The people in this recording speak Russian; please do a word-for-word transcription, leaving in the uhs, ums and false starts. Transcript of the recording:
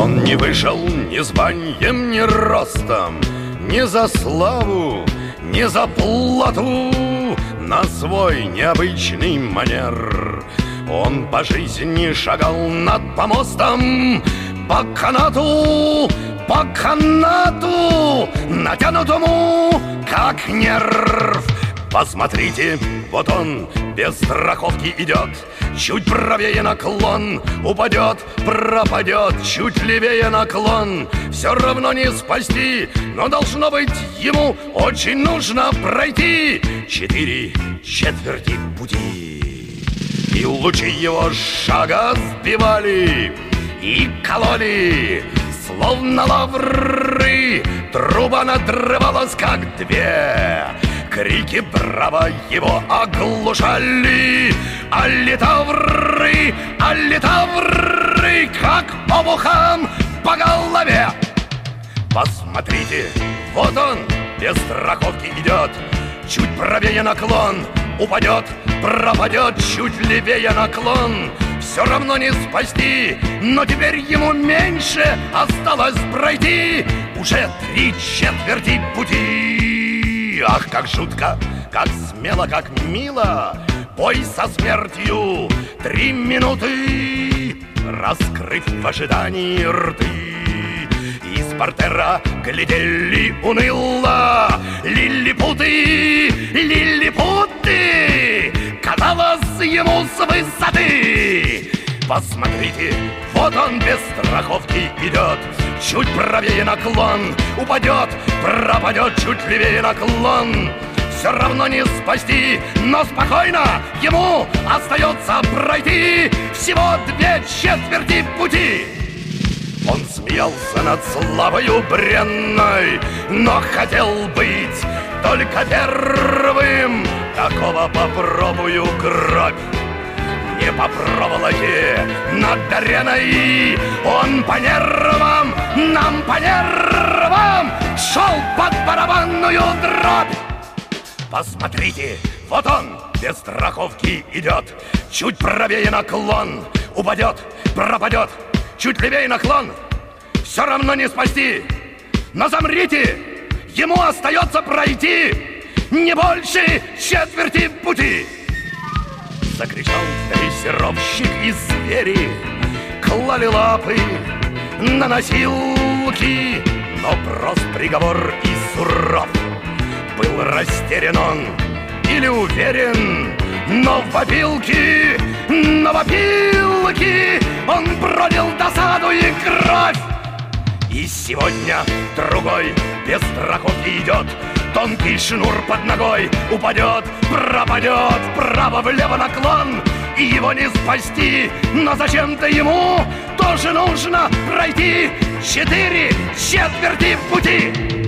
Он не вышел ни званием, ни ростом, ни за славу, ни за плату, на свой необычный манер. Он по жизни шагал над помостом, по канату, по канату, натянутому, как нерв. Посмотрите, вот он без страховки идет, чуть правее наклон, упадет, пропадет, чуть левее наклон. Все равно не спасти, но должно быть ему очень нужно пройти четыре четверти пути. И лучи его шага сбивали и кололи, словно лавры. Труба надрывалась, как две. Крики браво его оглушали, а литавры, а литавры, как обухом по голове. Посмотрите, вот он без страховки идет, чуть правее наклон, упадет, пропадет, чуть левее наклон. Все равно не спасти, но теперь ему меньше осталось пройти уже три четверти пути. Ах, как жутко, как смело, как мило, бой со смертью три минуты, раскрыв в ожидании рты. Из портера глядели уныло лилипуты, лилипуты, казалось ему с высоты. Посмотрите, вот он без страховки идет, чуть правее наклон, упадет, пропадет, чуть левее наклон. Все равно не спасти, но спокойно ему остается пройти всего две четверти пути. Он смеялся над славою бренной, но хотел быть только первым. Такого попробую кровь. Не по проволоке над ареной, он по нервам, нам по нервам шел под барабанную дробь. Посмотрите, вот он без страховки идет, чуть правее наклон, упадет, пропадет, чуть левее наклон. Все равно не спасти, но замрите, ему остается пройти не больше четверти пути. Закричал дрессировщик, и звери клали лапы на носилки, но прост приговор и суров. Был растерян он или уверен, но в опилке, но в опилке он пролил досаду и кровь. И сегодня другой без страховки идет, тонкий шнур под ногой, упадет, пропадет, вправо-влево наклон. И его не спасти, но зачем-то ему тоже нужно пройти четыре четверти пути.